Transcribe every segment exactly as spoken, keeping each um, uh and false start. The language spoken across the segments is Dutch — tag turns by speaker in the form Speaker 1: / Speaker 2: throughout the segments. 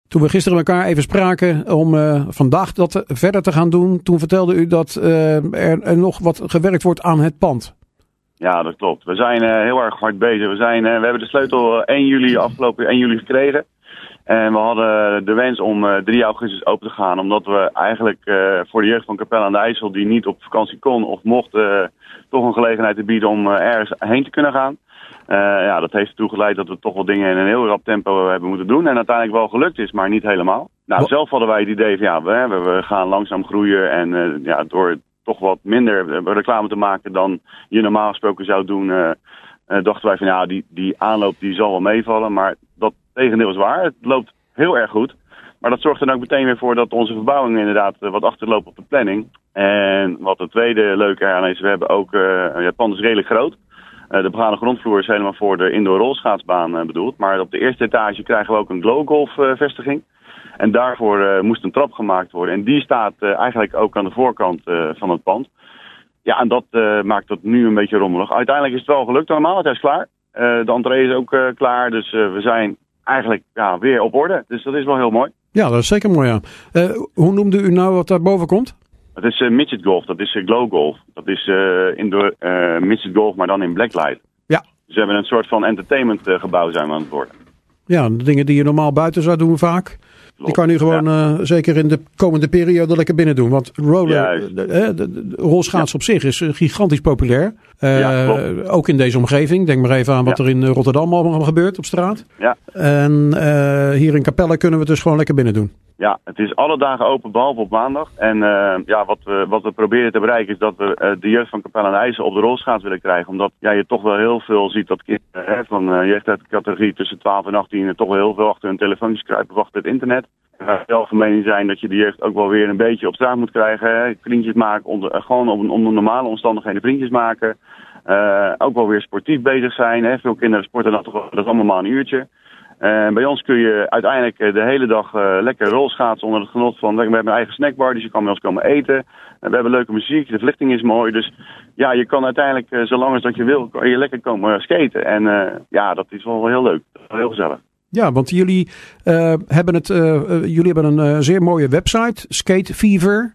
Speaker 1: Toen we gisteren elkaar even spraken om uh, vandaag dat verder te gaan doen, toen vertelde u dat uh, er, er nog wat gewerkt wordt aan het pand.
Speaker 2: Ja, dat klopt. We zijn uh, heel erg hard bezig. We, zijn, uh, we hebben de sleutel één juli, afgelopen één juli gekregen. En we hadden de wens om uh, drie augustus open te gaan. Omdat we eigenlijk uh, voor de jeugd van Capelle aan de IJssel, die niet op vakantie kon of mocht, uh, toch een gelegenheid te bieden om uh, ergens heen te kunnen gaan. Uh, ja, dat heeft ertoe geleid dat we toch wel dingen in een heel rap tempo hebben moeten doen. En uiteindelijk wel gelukt is, maar niet helemaal. Nou, zelf hadden wij het idee van ja, we, we gaan langzaam groeien. En uh, ja, door toch wat minder reclame te maken dan je normaal gesproken zou doen, uh, uh, dachten wij van ja, die, die aanloop die zal wel meevallen. Maar dat tegendeel is waar. Het loopt heel erg goed. Maar dat zorgt er ook meteen weer voor dat onze verbouwing inderdaad uh, wat achterloopt op de planning. En wat de tweede leuke eraan is, we hebben ook, uh, ja, het pand is redelijk groot. Uh, de begane grondvloer is helemaal voor de indoor rolschaatsbaan uh, bedoeld. Maar op de eerste etage krijgen we ook een glowgolf uh, vestiging. En daarvoor uh, moest een trap gemaakt worden. En die staat uh, eigenlijk ook aan de voorkant uh, van het pand. Ja, en dat uh, maakt het nu een beetje rommelig. Uiteindelijk is het wel gelukt allemaal. Het is klaar. Uh, de entree is ook uh, klaar. Dus uh, we zijn eigenlijk ja, weer op orde. Dus dat is wel heel mooi.
Speaker 1: Ja, dat is zeker mooi, ja. Uh, hoe noemde u nou wat daar boven komt?
Speaker 2: Het is uh, midget golf. Dat is uh, glow golf. Dat is uh, indoor uh, midget golf, maar dan in blacklight.
Speaker 1: Ja.
Speaker 2: Dus we hebben een soort van entertainment uh, gebouw zijn we aan het worden.
Speaker 1: Ja, de dingen die je normaal buiten zou doen vaak. Die kan je gewoon ja. uh, zeker in de komende periode lekker binnen doen. Want roller, de, de, de, de rolschaats ja. op zich is gigantisch populair. Uh, ja, ook in deze omgeving. Denk maar even aan wat ja. er in Rotterdam allemaal gebeurt op straat.
Speaker 2: Ja.
Speaker 1: En uh, hier in Capelle kunnen we het dus gewoon lekker binnen doen.
Speaker 2: Ja, het is alle dagen open behalve op maandag. En uh, ja, wat we, wat we proberen te bereiken is dat we uh, de jeugd van Capelle aan de IJssel op de rolschaats willen krijgen. Omdat ja, je toch wel heel veel ziet dat kinderen hè, van uh, jeugdcategorie tussen twaalf en achttien toch wel heel veel achter hun telefoontjes kruipen of achter het internet. En wij zelf van mening zijn dat je de jeugd ook wel weer een beetje op straat moet krijgen. Hè. Vriendjes maken, onder, uh, gewoon onder, onder normale omstandigheden vriendjes maken. Uh, ook wel weer sportief bezig zijn. Hè. Veel kinderen sporten dan toch dat is allemaal maar een uurtje. En bij ons kun je uiteindelijk de hele dag uh, lekker rolschaatsen onder het genot van... We hebben een eigen snackbar, dus je kan bij ons komen eten. En we hebben leuke muziek, de verlichting is mooi. Dus ja, je kan uiteindelijk, uh, zolang als dat je wil, kan je lekker komen skaten. En uh, ja, dat is wel heel leuk. Heel gezellig.
Speaker 1: Ja, want jullie, uh, hebben, het, uh, uh, jullie hebben een uh, zeer mooie website, Skate Fever.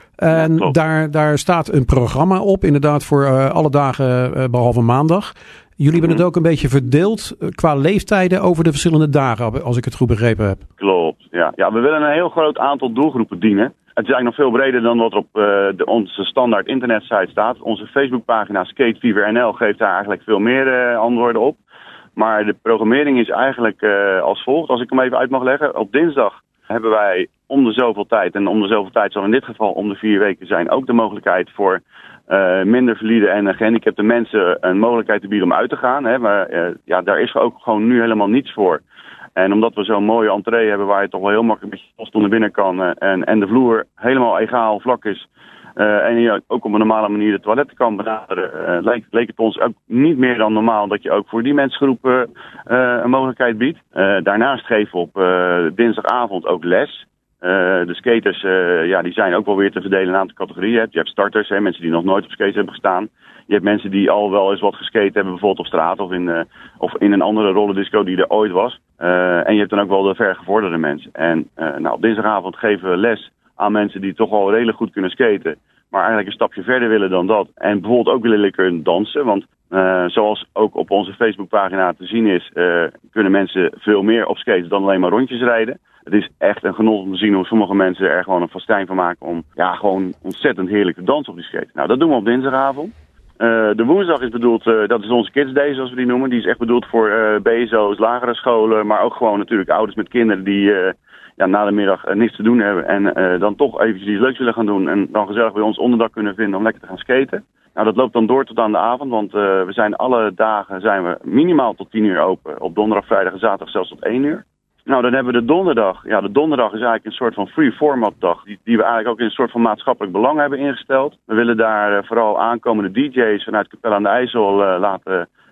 Speaker 1: En ja, daar, daar staat een programma op, inderdaad voor uh, alle dagen uh, behalve maandag. Jullie hebben mm-hmm. het ook een beetje verdeeld qua leeftijden over de verschillende dagen, als ik het goed begrepen heb.
Speaker 2: Klopt, ja. ja we willen een heel groot aantal doelgroepen dienen. Het is eigenlijk nog veel breder dan wat er op uh, de, onze standaard internetsite staat. Onze Facebookpagina Skate Fever N L geeft daar eigenlijk veel meer uh, antwoorden op. Maar de programmering is eigenlijk uh, als volgt, als ik hem even uit mag leggen. Op dinsdag hebben wij om de zoveel tijd, en om de zoveel tijd zal in dit geval om de vier weken zijn, ook de mogelijkheid voor uh, minder valide en gehandicapte mensen een mogelijkheid te bieden om uit te gaan. Hè. Maar uh, ja, daar is ook gewoon nu helemaal niets voor. En omdat we zo'n mooie entree hebben waar je toch wel heel makkelijk met je post naar binnen kan uh, en, en de vloer helemaal egaal vlak is. Uh, en je ook op een normale manier de toiletten kan benaderen, uh, leek, leek het ons ook niet meer dan normaal dat je ook voor die mensengroepen uh, een mogelijkheid biedt. Uh, daarnaast geven we op uh, dinsdagavond ook les. Uh, de skaters uh, ja, die zijn ook wel weer te verdelen in een aantal categorieën. Je hebt starters, hè, mensen die nog nooit op skate hebben gestaan. Je hebt mensen die al wel eens wat geskate hebben, bijvoorbeeld op straat of in, uh, of in een andere rollerdisco die er ooit was. Uh, en je hebt dan ook wel de vergevorderde mensen. En uh, nou, op dinsdagavond geven we les aan mensen die toch al redelijk goed kunnen skaten, maar eigenlijk een stapje verder willen dan dat. En bijvoorbeeld ook willen kunnen dansen, want uh, zoals ook op onze Facebookpagina te zien is, uh, kunnen mensen veel meer op skaten dan alleen maar rondjes rijden. Het is echt een genot om te zien hoe sommige mensen er gewoon een festijn van maken om ja, gewoon ontzettend heerlijk te dansen op die skate. Nou, dat doen we op dinsdagavond. Uh, de woensdag is bedoeld, uh, dat is onze Kids Day zoals we die noemen. Die is echt bedoeld voor uh, B S O's, lagere scholen, maar ook gewoon natuurlijk ouders met kinderen die uh, ja, na de middag uh, niks te doen hebben. En uh, dan toch eventjes iets leuks willen gaan doen en dan gezellig bij ons onderdak kunnen vinden om lekker te gaan skaten. Nou, dat loopt dan door tot aan de avond, want uh, we zijn alle dagen zijn we minimaal tot tien uur open. Op donderdag, vrijdag en zaterdag zelfs tot één uur. Nou, dan hebben we de donderdag. Ja, de donderdag is eigenlijk een soort van free format dag. Die, die we eigenlijk ook in een soort van maatschappelijk belang hebben ingesteld. We willen daar uh, vooral aankomende D J's vanuit Capelle aan de IJssel uh, laten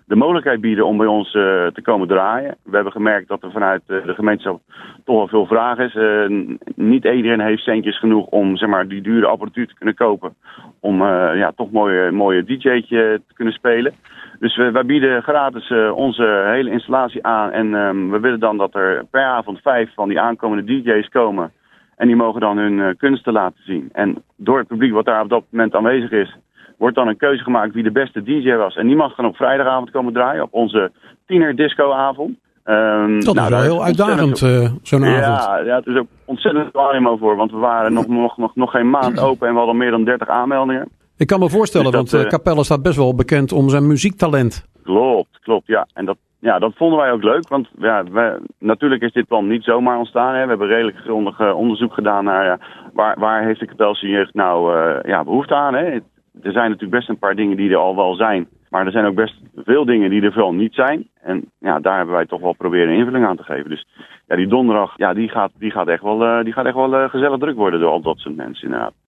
Speaker 2: de mogelijkheid bieden om bij ons uh, te komen draaien. We hebben gemerkt dat er vanuit uh, de gemeenschap toch wel veel vraag is. Uh, niet iedereen heeft centjes genoeg om zeg maar, die dure apparatuur te kunnen kopen. Om uh, ja, toch mooie, mooie D J'tje te kunnen spelen. Dus we, wij bieden gratis uh, onze hele installatie aan. En um, we willen dan dat er per avond vijf van die aankomende D J's komen. En die mogen dan hun uh, kunsten laten zien. En door het publiek wat daar op dat moment aanwezig is, wordt dan een keuze gemaakt wie de beste D J was. En die mag dan op vrijdagavond komen draaien, op onze tienerdiscoavond. Um,
Speaker 1: dat nou, is wel heel uitdagend, uh, zo'n
Speaker 2: ja,
Speaker 1: avond.
Speaker 2: Ja, het is ook ontzettend veel animo voor, want we waren nog, nog, nog, nog geen maand open en we hadden meer dan dertig aanmeldingen.
Speaker 1: Ik kan me voorstellen, dus dat, want uh, Capelle staat best wel bekend om zijn muziektalent.
Speaker 2: Klopt, klopt, ja. En dat, ja, dat vonden wij ook leuk, want ja, wij, natuurlijk is dit plan niet zomaar ontstaan. Hè. We hebben redelijk grondig uh, onderzoek gedaan naar uh, waar, waar heeft de Capelse jeugd nou uh, ja, behoefte aan. Hè. Er zijn natuurlijk best een paar dingen die er al wel zijn. Maar er zijn ook best veel dingen die er vooral niet zijn. En ja, daar hebben wij toch wel proberen invulling aan te geven. Dus ja, die donderdag, ja, die gaat, die gaat echt wel, uh, die gaat echt wel uh, gezellig druk worden door al dat soort mensen inderdaad.